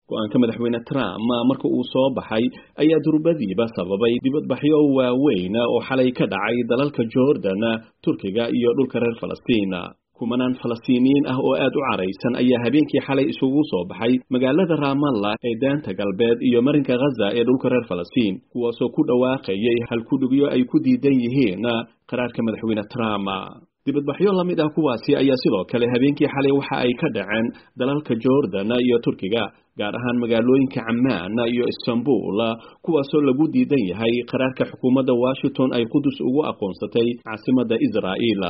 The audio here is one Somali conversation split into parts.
go-aanka madaxweyne Trump marka uu soo baxay ayaa durbadiiba sababay dibadbaxyo waaweyn oo xalay ka dhacay dalalka Jordan, Turkiga iyo dhulka reer Falastiin. kumanaan Falastiiniyiin ah oo aad u caraysan ayaa habeenkii xalay isugu soo baxay magaalada Ramallah ee daanta galbeed iyo marinka Gaza ee dhulka reer Falastiin, kuwaasoo ku dhawaaqayay halkudhigyo ay ku diidan yihiin qaraarka madaxweyne Trump. dibadbaxyo la mid ah kuwaasi ayaa sidoo kale habeenkii xalay waxa ay ka dhaceen dalalka Jordan iyo Turkiga, gaar ahaan magaalooyinka Amman iyo Istanbul, kuwaasoo lagu diidan yahay qaraarka xukuumadda Washington ay Qudus ugu aqoonsatay caasimadda Israa'iil.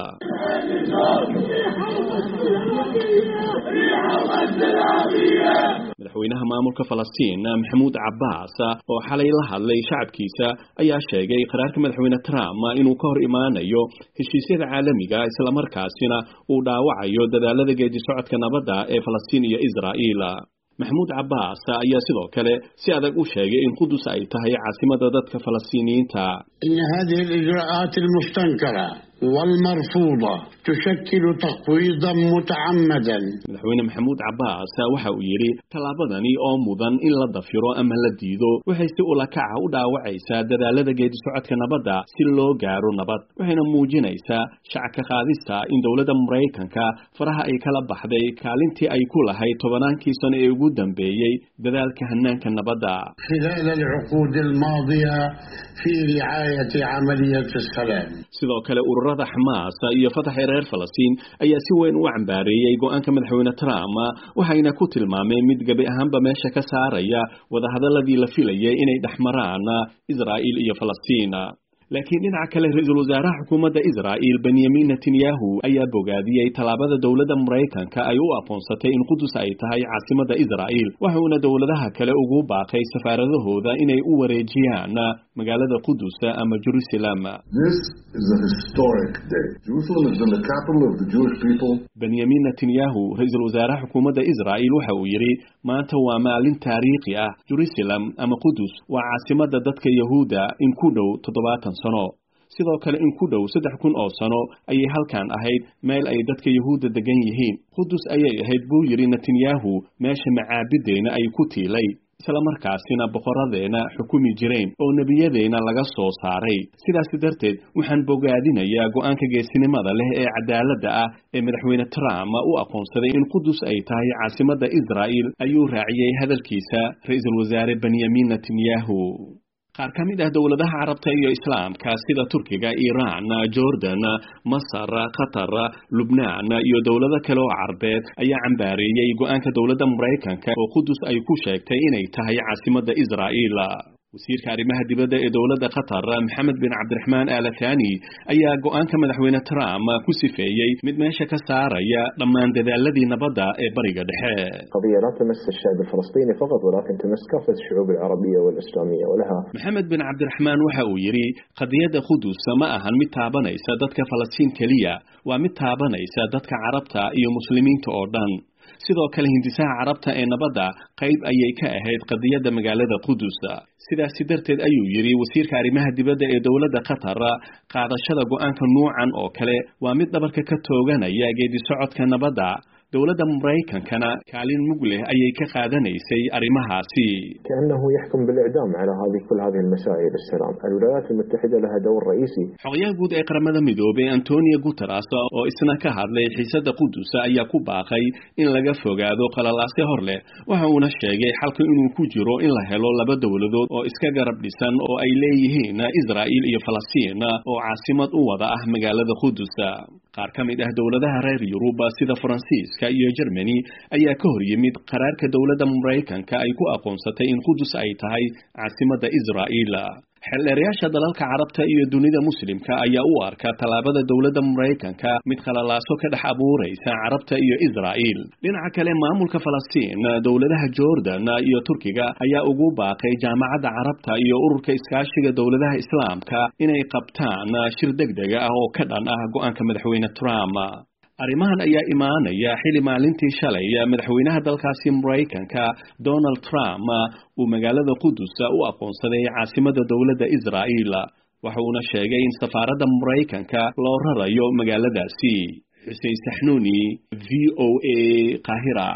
madaxweynaha maamulka Falastiin Mahmoud Abbas oo xalay la hadlay shacabkiisa ayaa sheegay qaraarka madaxweyne Trump inuu ka hor imaanayo heshiisyada caalamiga isla markaasina uu dhaawacayo dadaalada geedi socodka nabadda ee Falastiin iyo Israa'iil. Mahmoud Abbas ayaa sidoo kale si adag u sheegay in Qudus ay tahay caasimadda dadka Falastiiniyiinta. in hadhihi al-ijra'at al-mustankara والمرفوضة تشكل تقويضا متعمدا. madaxweyne Mahmoud Abbas waxa uu yiri talaabadani oo mudan in la dafiro ama la diido waxay si ula kaca u dhaawacaysaa dadaalada geedi socodka nabadda si loo gaaro nabad, waxayna muujinaysaa shacabka qaadista in dowladda Mareykanka faraha ay kala baxday kaalintii ay ku lahayd tobannaankii sano ee ugu dambeeyay dadaalka hannaanka nabadda. خلال العقود الماضية في رعاية عملية السلام. sidoo kale ururada Hamas iyo Fatah ee reer Falastiin ayaa si weyn u cambaareeyay go'aanka madaxweyne Trump, waxayna ku tilmaameen mid gabi ahaanba meesha ka saaraya wadahadaladii la filayay inay dhaxmaraan Israa'iil iyo Falastiin. laakiin dhinaca kale ra'iisul wasaaraha xukuumadda Israa'iil Benjamin Netanyahu ayaa bogaadiyay talaabada dowladda Mareykanka ay u aqoonsatay in Qudus ay tahay caasimadda Israa'iil, waxaana dowladaha kale ugu baaqay safaaradahooda inay u wareejiyaan magaalada Qudus ama Jerusalem. This is a historic day. Jerusalem has been the capital of the Jewish people. Benjamin Netanyahu ra'iisul wasaaraha xukuumadda Israa'iil waxa uu yiri maanta waa maalin taariikhi ah. Jerusalem ama Qudus waa caasimadda dadka Yahuuda in ku dhow 70 sano. sidoo kale in ku dhow 3,000 oo sano ayay halkan ahayd meel ay dadka Yahuuda degan yihiin. Qudus ayay ahayd buu yiri Netanyahu meesha macaabideena ay ku tiilay, isla markaasina boqoradeena xukumi jireen oo nebiyadeena laga soo saaray. sidaas darteed waxaan bogaadinayaa go'aanka geesinimada leh ee cadaaladda ah ee madaxweyne Trump u aqoonsaday in Qudus ay tahay caasimadda Israa'iil, ayuu raaciyay hadalkiisa ra'iisul wasaare Benjamin Netanyahu. qaar ka mid ah dowladaha Carabta iyo Islaamka sida Turkiga, Iran, Jordan, Masar, Qatar, Lubnaan iyo dowlado kale oo Carbeed ayaa cambaareeyay go'aanka dowladda Mareykanka oo Qudus ay ku sheegtay inay tahay caasimadda Israa'iil. wasiirka arrimaha dibadda ee dowladda Qatar Mohammed bin Abdulrahman Al Thani ayaa go'aanka madaxweyne Trump ku sifeeyay mid meesha ka saaraya dhammaan dadaaladii nabadda ee bariga dhexe. قضية لا تمس الشعب الفلسطيني فقط ولكن تمس كافة الشعوب العربية والإسلامية ولها. Mohammed bin Abdulrahman waxa uu yiri qadiyada Qudus ma ahan mid taabanaysa dadka Falastiin kaliya, waa mid taabanaysa dadka Carabta iyo muslimiinta oo dhan. sidoo kale hindisaha Carabta ee nabadda qayb ayay ka ahayd qadiyada magaalada Qudus. sidaas darteed ayuu yiri wasiirka arrimaha dibadda ee dowladda Qatar qaadashada go'aanka nuucan oo kale waa mid dhabarka ka tooganaya geedi socodka nabadda. dowladda Mareykankana kaalin mug leh ayay ka qaadanaysay arrimahaasi. كأنه يحكم بالإعدام على كل هذه المسائل السلام. الولايات المتحدة لها دور رئيسي. xogayaha guud ee qaramada midoobay Antonio Guterres oo isna ka hadlay xiisadda Qudus ayaa ku baaqay in laga fogaado qalalaasyo hor leh, waxa uuna sheegay xalka inuu ku jiro in la helo laba dowladood oo iska garab dhisan oo ay leeyihiin Israa'iil iyo Falastiin oo caasimad u wada ah magaalada Qudus. qaar ka mid ah dowladaha reer Yurub sida Faransiiska iyo Germany ayaa ka hor yimid qaraarka dowladda Mareykanka ay ku aqoonsatay in Qudus ay tahay caasimadda Israa'iil. xeelleerayaasha dalalka Carabta iyo dunida Muslimka ayaa u arka talaabada dowladda Mareykanka mid khalalaaso ka dhex abuuraysa Carabta iyo Israa'iil. dhinaca kale maamulka Falastiin, dowladaha Jordan iyo Turkiga ayaa ugu baaqay jaamacadda Carabta iyo ururka iskaashiga dowladaha Islaamka inay qabtaan shir degdeg ah oo ka dhan ah go'aanka madaxweyne Trump. arrimahan ayaa imaanaya xili maalintii shalay madaxweynaha dalkaasi Mareykanka Donald Trump uu magaalada Qudus u aqoonsaday caasimadda dowladda Israa'iil, waxa uuna sheegay in safaaradda Mareykanka loo rarayo magaaladaasi. Xussein Saxnuuni, VOA, Qaahira.